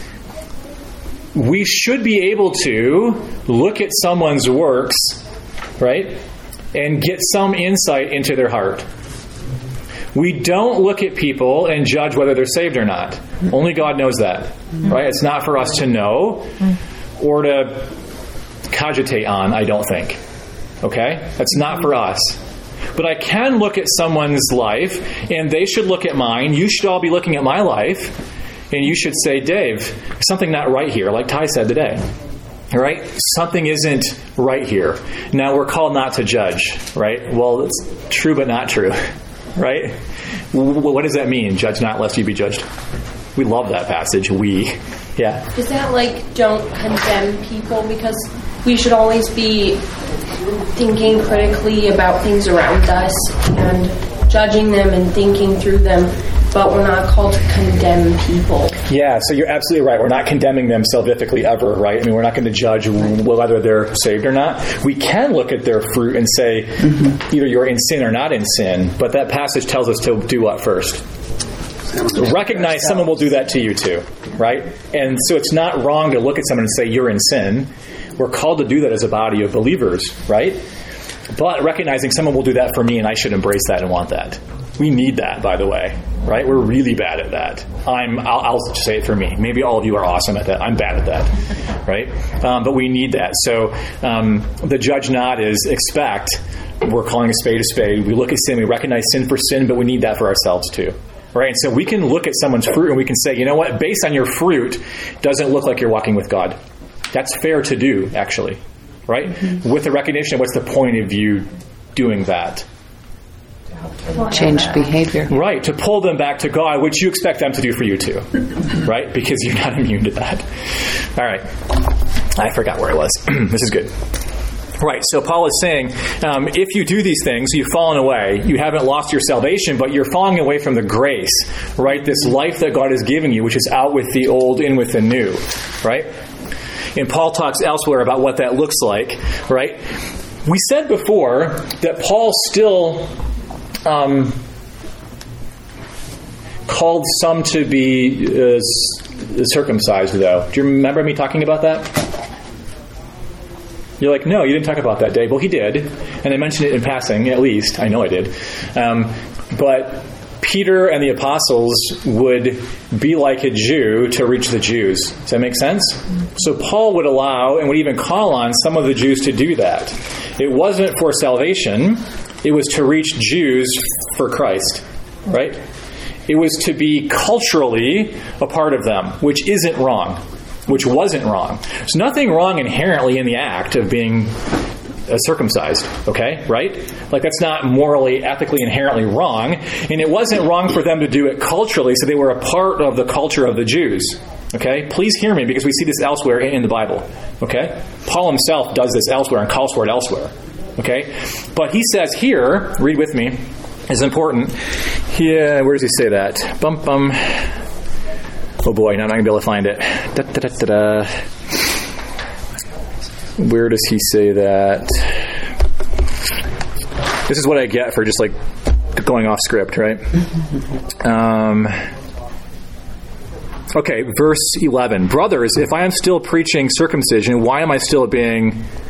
we should be able to look at someone's works, right, and get some insight into their heart. We don't look at people and judge whether they're saved or not. Only God knows that, right? It's not for us to know or to cogitate on, I don't think. Okay? That's not for us. But I can look at someone's life, and they should look at mine. You should all be looking at my life, and you should say, Dave, something not right here, like Ty said today. All right? Something isn't right here. Now, we're called not to judge, right? Well, it's true but not true. Right? What does that mean? Judge not lest you be judged. We love that passage. Yeah. Is that like don't condemn people? Because we should always be thinking critically about things around us and judging them and thinking through them, but we're not called to condemn people. Yeah, so you're absolutely right. We're not condemning them salvifically ever, right? I mean, we're not going to judge whether they're saved or not. We can look at their fruit and say, either you're in sin or not in sin, but that passage tells us to do what first? Recognize someone will do that to you too, right? And so it's not wrong to look at someone and say, you're in sin. We're called to do that as a body of believers, right? But recognizing someone will do that for me, and I should embrace that and want that. We need that, by the way, right? We're really bad at that. I'll just say it for me. Maybe all of you are awesome at that. I'm bad at that, right? But we need that. So the judge not is expect. We're calling a spade. We look at sin. We recognize sin for sin, but we need that for ourselves too, right? And so we can look at someone's fruit and we can say, you know what? Based on your fruit, doesn't look like you're walking with God. That's fair to do, actually, right? Mm-hmm. With the recognition, what's the point of you doing that? Changed behavior. Right, to pull them back to God, which you expect them to do for you too, right? Because you're not immune to that. All right. I forgot where I was. This is good. Right, so Paul is saying, if you do these things, you've fallen away. You haven't lost your salvation, but you're falling away from the grace, right? This life that God is giving you, which is out with the old, in with the new, right? And Paul talks elsewhere about what that looks like, right? We said before that Paul still called some to be circumcised, though. Do you remember me talking about that? You're like, no, you didn't talk about that, Dave. Well, he did. And I mentioned it in passing, at least. I know I did. But Peter and the apostles would be like a Jew to reach the Jews. Does that make sense? So Paul would allow and would even call on some of the Jews to do that. It wasn't for salvation. It was to reach Jews for Christ, right? It was to be culturally a part of them, which isn't wrong, which wasn't wrong. There's nothing wrong inherently in the act of being circumcised, okay, right? Like that's not morally, ethically, inherently wrong, and it wasn't wrong for them to do it culturally, so they were a part of the culture of the Jews, okay? Please hear me, because we see this elsewhere in the Bible, okay? Paul himself does this elsewhere and calls for it elsewhere. Okay? But he says here, read with me, it's important. Where does he say that? Oh boy, now I'm not going to be able to find it. Where does he say that? This is what I get for just like going off script, right? Okay, verse 11. Brothers, if I am still preaching circumcision, why am I still being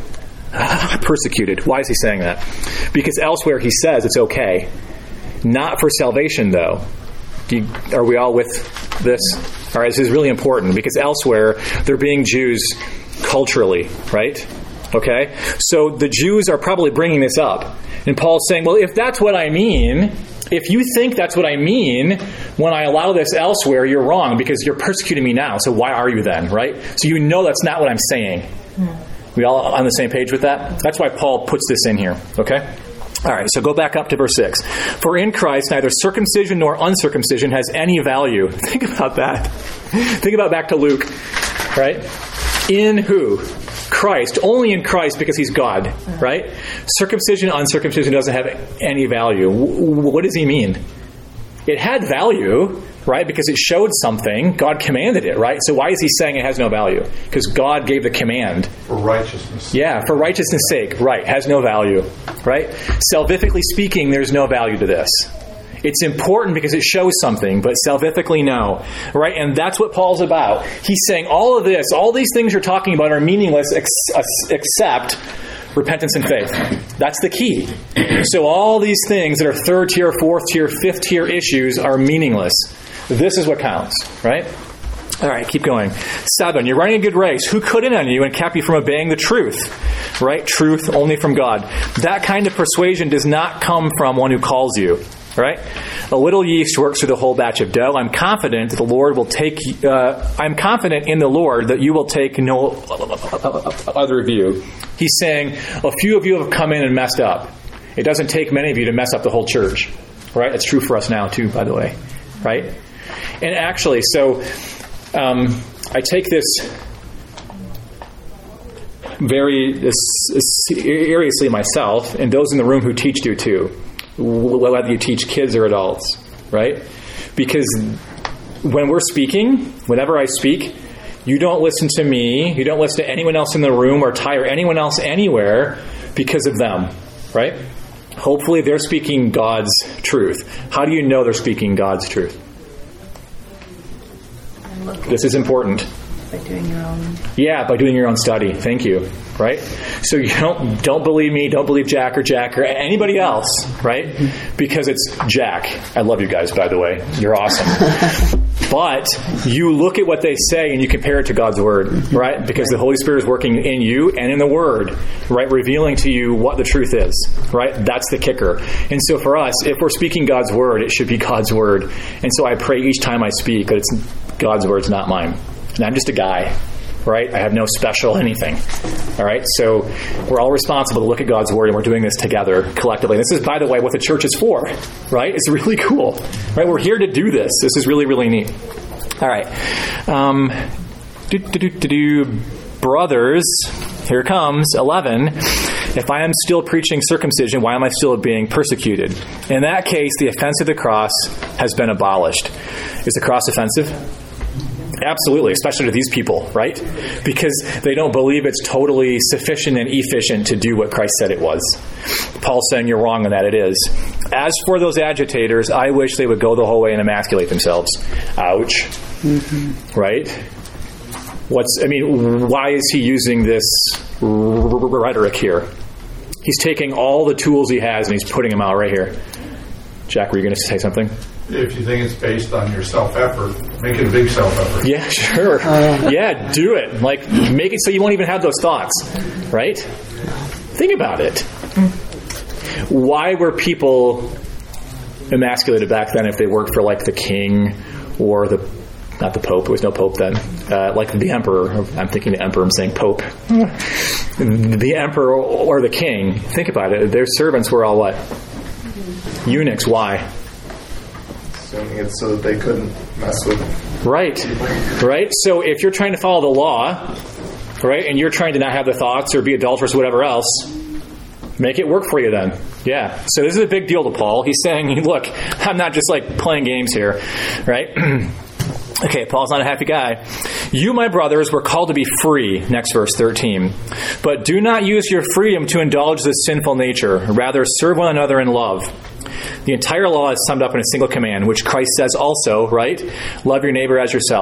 Persecuted. Why is he saying that? Because elsewhere he says it's okay. Not for salvation, though. Are we all with this? All right, this is really important because elsewhere they're being Jews culturally, right? Okay? So the Jews are probably bringing this up. And Paul's saying, well, if that's what I mean, if you think that's what I mean when I allow this elsewhere, you're wrong because you're persecuting me now. So why are you then, right? So you know that's not what I'm saying. We all on the same page with that? That's why Paul puts this in here, okay? All right, so go back up to verse 6. For in Christ, neither circumcision nor uncircumcision has any value. Think about that. Think about back to Luke, right? In who? Christ. Only in Christ because he's God, right? Circumcision, uncircumcision doesn't have any value. What does he mean? It had value, right? Because it showed something. God commanded it, right? So why is he saying it has no value? Because God gave the command. For righteousness. Yeah, for righteousness' sake. Right. Has no value, right? Salvifically speaking, there's no value to this. It's important because it shows something, but salvifically, no. Right? And that's what Paul's about. He's saying all of this, all these things you're talking about are meaningless except repentance and faith. That's the key. So all these things that are third tier, fourth tier, fifth tier issues are meaningless. This is what counts, right? All right, keep going. 7, you're running a good race. Who couldn't on you and kept you from obeying the truth? Right? Truth only from God. That kind of persuasion does not come from one who calls you. Right? A little yeast works through the whole batch of dough. I'm confident that the Lord will take. I'm confident in the Lord that you will take no other view. He's saying a few of you have come in and messed up. It doesn't take many of you to mess up the whole church. Right? It's true for us now too, by the way. Right? And actually, so I take this very seriously myself, and those in the room who teach do too. Whether you teach kids or adults, right? Because when we're speaking, whenever I speak, you don't listen to me, you don't listen to anyone else in the room or Ty or anyone else anywhere because of them, right? Hopefully they're speaking God's truth. How do you know they're speaking God's truth? This is important. By doing your own. Yeah, by doing your own study. Thank you. Right? So you don't believe me, don't believe Jack or anybody else, right? Because it's Jack. I love you guys, by the way. You're awesome. But you look at what they say and you compare it to God's Word, right? Because the Holy Spirit is working in you and in the Word, right? Revealing to you what the truth is, right? That's the kicker. And so for us, if we're speaking God's Word, it should be God's Word. And so I pray each time I speak that it's God's words, not mine. And I'm just a guy, right? I have no special anything. All right? So we're all responsible to look at God's Word, and we're doing this together, collectively. And this is, by the way, what the church is for, right? It's really cool, right? We're here to do this. This is really, really neat. All right. Brothers, here comes 11. If I am still preaching circumcision, why am I still being persecuted? In that case, the offense of the cross has been abolished. Is the cross offensive? Absolutely, especially to these people, right? Because they don't believe it's totally sufficient and efficient to do what Christ said it was. Paul's saying you're wrong on that, it is. As for those agitators, I wish they would go the whole way and emasculate themselves. Ouch. Mm-hmm. Right? Why is he using this rhetoric here? He's taking all the tools he has and he's putting them out right here. Jack, were you going to say something? If you think it's based on your self-effort, make it a big self-effort. Yeah, sure. Yeah, do it. Make it so you won't even have those thoughts, right? Think about it. Why were people emasculated back then if they worked for, the king or not the pope, there was no pope then, the emperor. I'm thinking the emperor, I'm saying pope. The emperor or the king. Think about it. Their servants were all what? Eunuchs. Why? Assuming it's so that they couldn't mess with them. Right. So if you're trying to follow the law, right, and you're trying to not have the thoughts or be adulterous or whatever else, make it work for you then. Yeah. So this is a big deal to Paul. He's saying, look, I'm not just playing games here, right? Okay, Paul's not a happy guy. You, my brothers, were called to be free, next verse 13. But do not use your freedom to indulge this sinful nature. Rather, serve one another in love. The entire law is summed up in a single command, which Christ says also, right? Love your neighbor as yourself.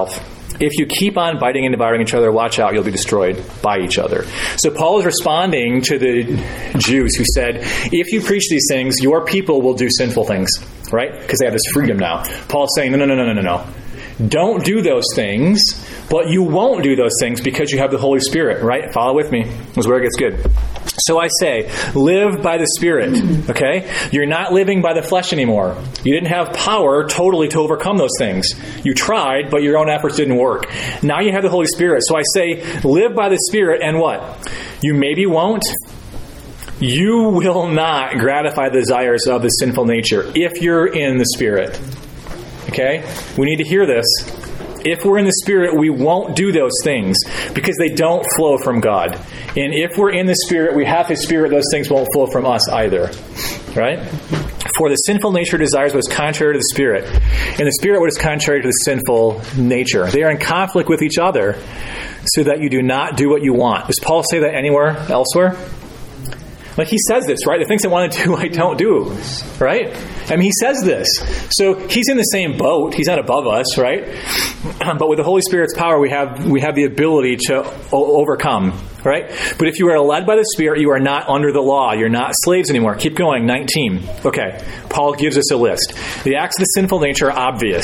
If you keep on biting and devouring each other, watch out, you'll be destroyed by each other. So Paul is responding to the Jews who said, if you preach these things, your people will do sinful things, right? Because they have this freedom now. Paul's saying, no. Don't do those things, but you won't do those things because you have the Holy Spirit, right? Follow with me. This is where it gets good. So I say, live by the Spirit, okay? You're not living by the flesh anymore. You didn't have power totally to overcome those things. You tried, but your own efforts didn't work. Now you have the Holy Spirit. So I say, live by the Spirit, and what? You maybe won't. You will not gratify the desires of the sinful nature if you're in the Spirit. Okay? We need to hear this. If we're in the Spirit, we won't do those things because they don't flow from God. And if we're in the Spirit, we have His Spirit, those things won't flow from us either. Right? For the sinful nature desires what is contrary to the Spirit, and the Spirit what is contrary to the sinful nature. They are in conflict with each other so that you do not do what you want. Does Paul say that anywhere elsewhere? Like he says this, right? The things I want to do, I don't do, right? I mean, he says this. So he's in the same boat. He's not above us, right? But with the Holy Spirit's power, we have the ability to overcome, right? But if you are led by the Spirit, you are not under the law. You're not slaves anymore. Keep going, 19. Okay, Paul gives us a list. The acts of the sinful nature are obvious.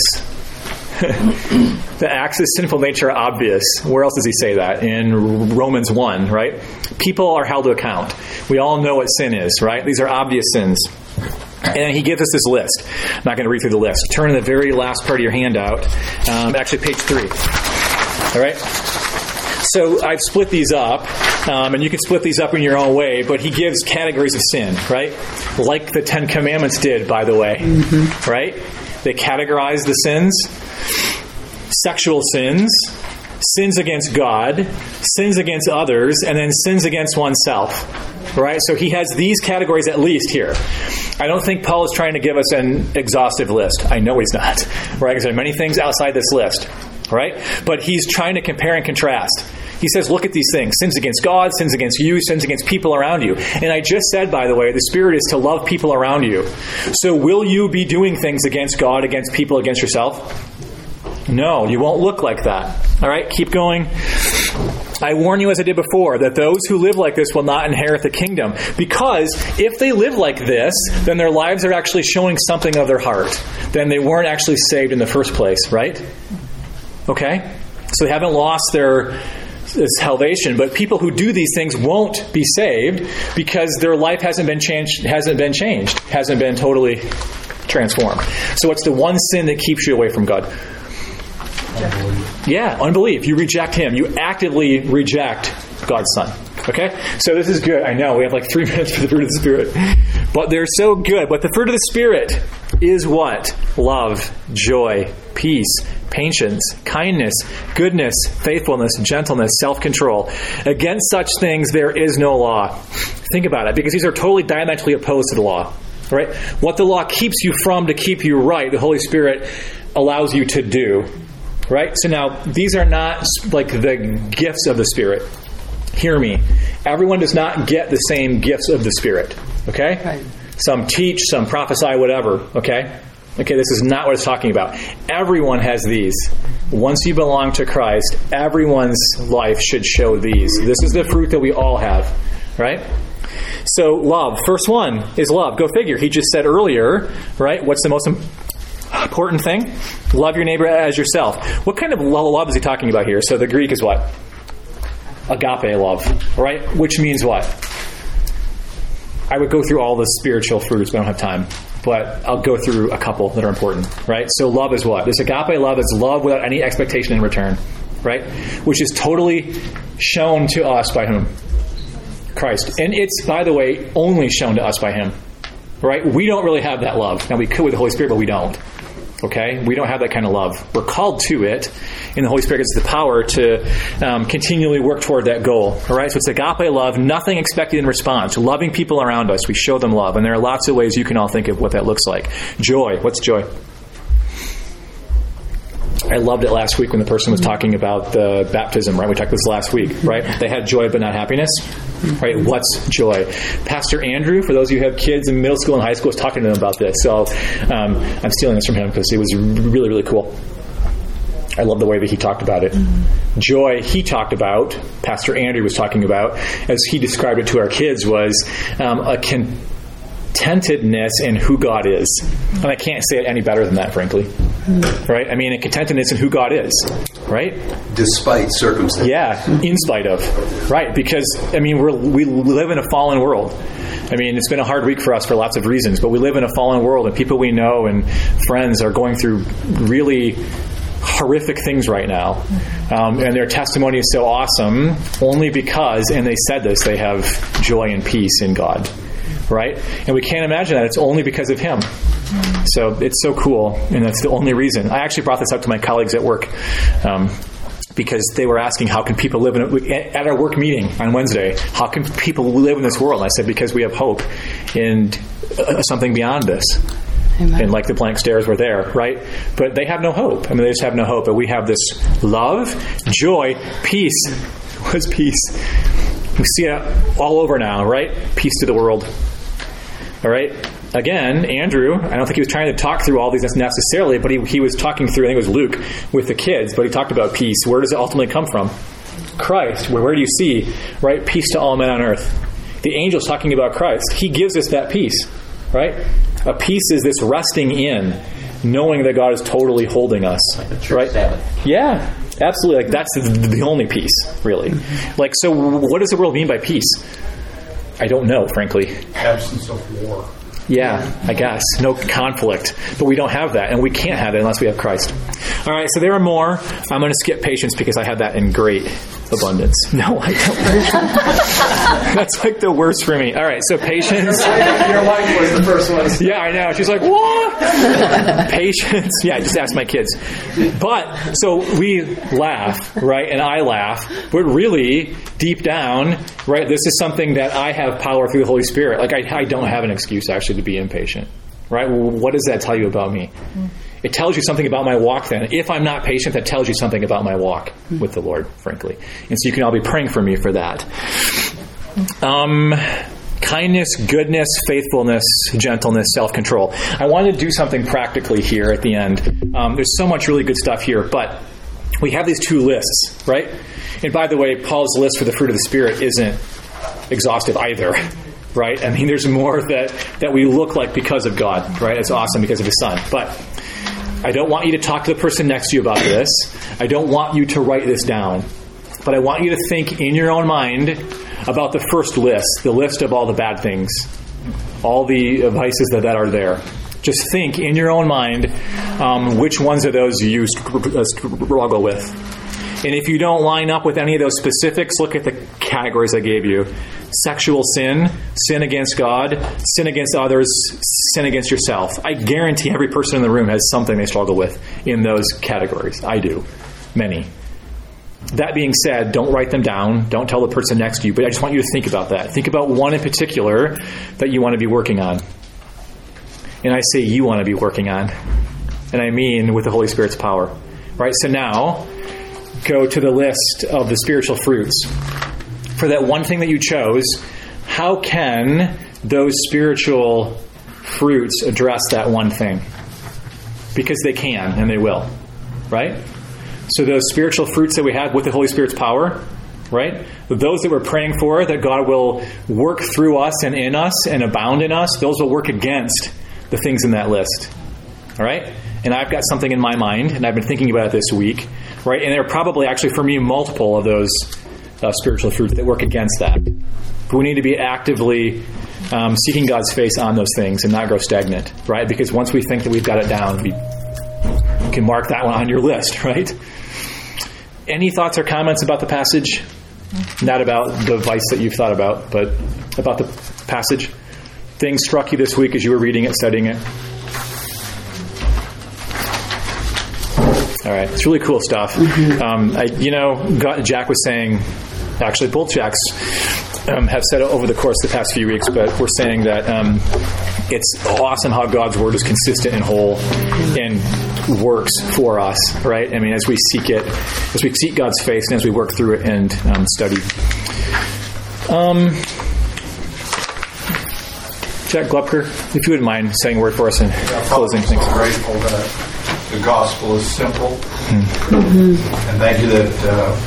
The acts of sinful nature are obvious. Where else does he say that? In Romans 1, right? People are held to account. We all know what sin is, right? These are obvious sins. And he gives us this list. I'm not going to read through the list. Turn to the very last part of your handout. Actually, page 3. All right? So I've split these up, and you can split these up in your own way, but he gives categories of sin, right? Like the Ten Commandments did, by the way. Mm-hmm. Right? They categorize the sins. Sexual sins, sins against God, sins against others, and then sins against oneself. Right? So he has these categories at least here. I don't think Paul is trying to give us an exhaustive list. I know he's not. Right? Because there are many things outside this list. Right? But he's trying to compare and contrast. He says, look at these things. Sins against God, sins against you, sins against people around you. And I just said, by the way, the Spirit is to love people around you. So will you be doing things against God, against people, against yourself? No, you won't look like that. All right, keep going. I warn you, as I did before, that those who live like this will not inherit the kingdom. Because if they live like this, then their lives are actually showing something of their heart. Then they weren't actually saved in the first place, right? Okay? So they haven't lost their salvation, but people who do these things won't be saved because their life hasn't been totally transformed. So what's the one sin that keeps you away from God? Yeah, unbelief. You reject Him. You actively reject God's Son. Okay? So this is good. I know, we have like 3 minutes for the fruit of the Spirit. But they're so good. But the fruit of the Spirit is what? Love, joy, peace, patience, kindness, goodness, faithfulness, gentleness, self-control. Against such things there is no law. Think about it, because these are totally diametrically opposed to the law. Right? What the law keeps you from to keep you right, the Holy Spirit allows you to do. Right? So now, these are not like the gifts of the Spirit. Hear me. Everyone does not get the same gifts of the Spirit. Okay? Right. Some teach, some prophesy, whatever. Okay? Okay, this is not what it's talking about. Everyone has these. Once you belong to Christ, everyone's life should show these. This is the fruit that we all have. Right? So, love. First one is love. Go figure. He just said earlier, right? What's the most important thing? Love your neighbor as yourself. What kind of love is he talking about here? So the Greek is what? Agape love, right? Which means what? I would go through all the spiritual fruits, but I don't have time. But I'll go through a couple that are important, right? So love is what? This agape love is love without any expectation in return, right? Which is totally shown to us by whom? Christ. And it's, by the way, only shown to us by Him, right? We don't really have that love. Now, we could with the Holy Spirit, but we don't. Okay? We don't have that kind of love. We're called to it, and the Holy Spirit gives us the power to continually work toward that goal. All right? So it's agape love, nothing expected in response. Loving people around us. We show them love. And there are lots of ways you can all think of what that looks like. Joy. What's joy? I loved it last week when the person was talking about the baptism, right? We talked this last week, right? They had joy but not happiness, right? What's joy? Pastor Andrew, for those of you who have kids in middle school and high school, was talking to them about this. So I'm stealing this from him because it was really, really cool. I love the way that he talked about it. Joy, he talked about, Pastor Andrew was talking about, as he described it to our kids, was a contentedness in who God is. And I can't say it any better than that, frankly. Right? I mean, a contentedness in who God is. Right? Despite circumstances. Yeah, in spite of. Right? Because, I mean, we live in a fallen world. I mean, it's been a hard week for us for lots of reasons, but we live in a fallen world, and people we know and friends are going through really horrific things right now. And their testimony is so awesome only because, and they said this, they have joy and peace in God. Right? And we can't imagine that. It's only because of Him. So it's so cool, and that's the only reason. I actually brought this up to my colleagues at work because they were asking, how can people live at our work meeting on Wednesday, how can people live in this world? And I said, because we have hope in something beyond this. Amen. And like the blank stares were there, right? But they have no hope. I mean, they just have no hope. But we have this love, joy, peace. What's peace? We see it all over now, right? Peace to the world. All right? Again, Andrew, I don't think he was trying to talk through all these necessarily, but he was talking through, I think it was Luke, with the kids, but he talked about peace. Where does it ultimately come from? Christ. Where do you see, right? Peace to all men on earth. The angel's talking about Christ. He gives us that peace, right? A peace is this resting in, knowing that God is totally holding us. Like the church right? Sabbath. Yeah, absolutely. Like that's the only peace, really. Like, so what does the world mean by peace? I don't know, frankly. Absence of war. Yeah, I guess. No conflict. But we don't have that, and we can't have it unless we have Christ. All right, so there are more. I'm going to skip patience because I have that in great abundance. No, I don't. That's like the worst for me. All right, so patience. Your wife was the first one. Yeah, I know. She's like, what? Patience. Yeah, just ask my kids. But, so we laugh, right? And I laugh. But really, deep down, right, this is something that I have power through the Holy Spirit. Like, I don't have an excuse, actually, to be impatient. Right? Well, what does that tell you about me? It tells you something about my walk then. If I'm not patient, that tells you something about my walk with the Lord, frankly. And so you can all be praying for me for that. Kindness, goodness, faithfulness, gentleness, self-control. I want to do something practically here at the end. There's so much really good stuff here, but we have these two lists, right? And by the way, Paul's list for the fruit of the Spirit isn't exhaustive either. Right? I mean, there's more that we look like because of God, right? It's awesome because of His Son. But I don't want you to talk to the person next to you about this. I don't want you to write this down. But I want you to think in your own mind about the first list, the list of all the bad things, all the vices that are there. Just think in your own mind which ones of those you struggle with. And if you don't line up with any of those specifics, look at the categories I gave you. Sexual sin, sin against God, sin against others, sin against yourself. I guarantee every person in the room has something they struggle with in those categories. I do. Many. That being said, don't write them down. Don't tell the person next to you. But I just want you to think about that. Think about one in particular that you want to be working on. And I say you want to be working on. And I mean with the Holy Spirit's power. Right? So now, go to the list of the spiritual fruits. For that one thing that you chose, how can those spiritual fruits address that one thing? Because they can, and they will. Right? So those spiritual fruits that we have with the Holy Spirit's power, right? Those that we're praying for, that God will work through us and in us and abound in us, those will work against the things in that list. All right? And I've got something in my mind, and I've been thinking about it this week, right? And there are probably actually, for me, multiple of those spiritual fruits that work against that. But we need to be actively seeking God's face on those things and not grow stagnant, right? Because once we think that we've got it down, we can mark that one on your list, right? Any thoughts or comments about the passage? Not about the vice that you've thought about, but about the passage? Things struck you this week as you were reading it, studying it? All right, it's really cool stuff. Jack was saying, actually both Jacks have said it over the course of the past few weeks, but we're saying that it's awesome how God's Word is consistent and whole and works for us, right? I mean, as we seek it, as we seek God's face and as we work through it and study. Jack Glupker, if you wouldn't mind saying a word for us in closing. I'm grateful that the gospel is simple. And thank you that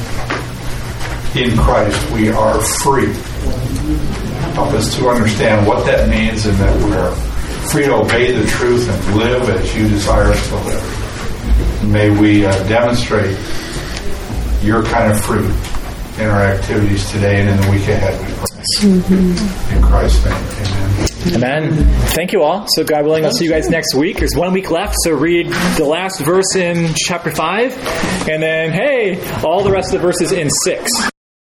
in Christ we are free. Help us to understand what that means and that we're free to obey the truth and live as you desire us to live. May we demonstrate your kind of fruit in our activities today and in the week ahead, we pray. In Christ's name, amen. Amen. Thank you all. So God willing, I'll see you guys next week. There's 1 week left, so read the last verse in chapter 5, and then, hey, all the rest of the verses in 6.